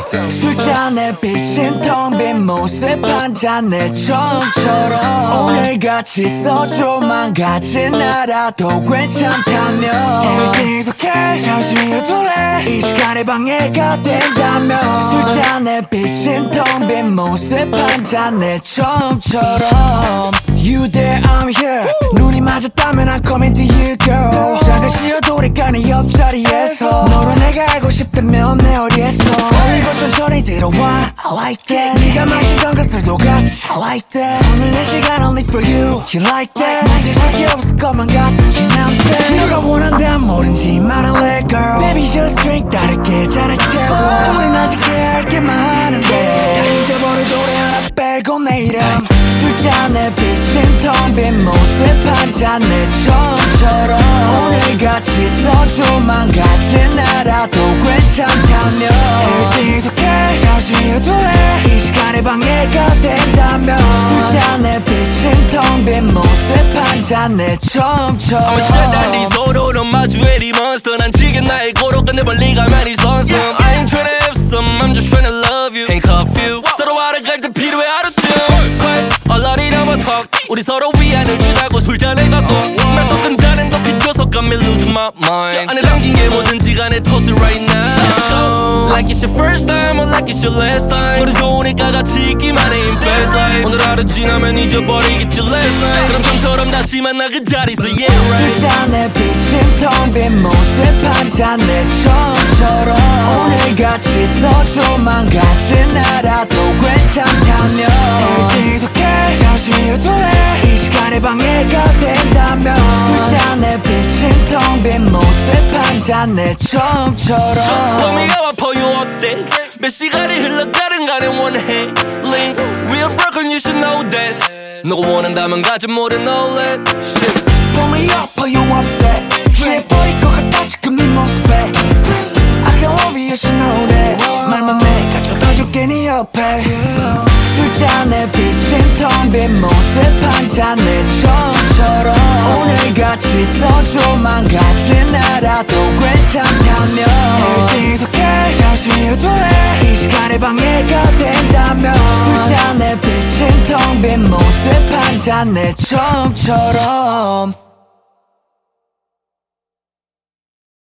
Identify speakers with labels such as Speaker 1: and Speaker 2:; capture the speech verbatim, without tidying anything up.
Speaker 1: 술잔에 비친 텅 빈 모습 한 잔의 처음처럼 오늘같이 소주만 가진 나라도 괜찮다면 Everything's okay 잠시 둘래 이 시간에 방해가 된다면 술잔에 비친 텅 빈 모습 한 잔의 처음처럼 You there I'm here 눈이 맞았다면 I'm coming to you girl 잠깐 쉬어도니까 네 옆자리에서 너로 내가 알고 싶다면 내 어디에서 이거 천천히 들어와 I like that 네가 마시던 그 술도 같이 I like that 오늘 내 시간 only for you You like that 할 게 없을 것만 같은 이 남색 너가 원한다면 뭐든지 말할래 girl Baby just drink 다르게 잔을 채워 우린 아직 해야 할 게 많은데 다 잊어버릴 노래 하나 빼고 내 이름 술잔에 비친 텅 빈 모습 한 잔의 처음처럼 오늘같이 소주만 가진 나라도 괜찮다면 Everything's okay 잠시 미뤄둘래 이 시간에 방해가 된다면 술잔에 비친 텅 빈 모습 한 잔의 처음처럼
Speaker 2: I'ma shut down these 서로는 마주해 이 monster 난 지금 나의 고로 끝내 멀리 가면 이 선섬 I ain't tryna have some I'm just tryna love you handcuff you 서로 알아갈 때 필요해 auto-tune 얼라리 넘어 talk 우리 서로 위안을 주자고 술잔을 갖고 말 섞은 잔은 더 비춰서 got me losing my mind 안에 담긴 게 뭐든지 간에 toss it right now Like it's your first time or like it's your last time 우리 좋으니까 같이 있기만 해 in fast life 오늘 하루 지나면 잊어버리겠지 last night 그럼 좀처럼 다시 만나 그 자리에서 yeah right
Speaker 1: 술잔에 비친 텅 빈 모습 한 잔의 처음처럼 오늘같이 소주만 가진 나라도 괜찮다면 Everything's okay 잠시 미뤄둘래 이 시간에 방해가 된다면 술잔에 비친 텅 빈 모습 한 잔의 처음처럼
Speaker 2: Put me up, I pull you up there 몇 시간이 흘러가는 간에 원해 Link, we're broken, you should know that 너가 원한다면 가지 못해 no let Shit
Speaker 1: Pull me up, pull you up there 취해버릴 것 같다 지금 네 모습에 I can love you, you should know that 말만 해 가져다 줄게 네 옆에 술잔에 비친 텅 빈 모습 한 잔의 처음처럼 오늘같이 소주만 가진 나라도 괜찮다면 Everything's okay 잠시 미뤄둘래 이 시간에 방해가 된다면 술잔에 비친 텅 빈 모습 한 잔의 처음처럼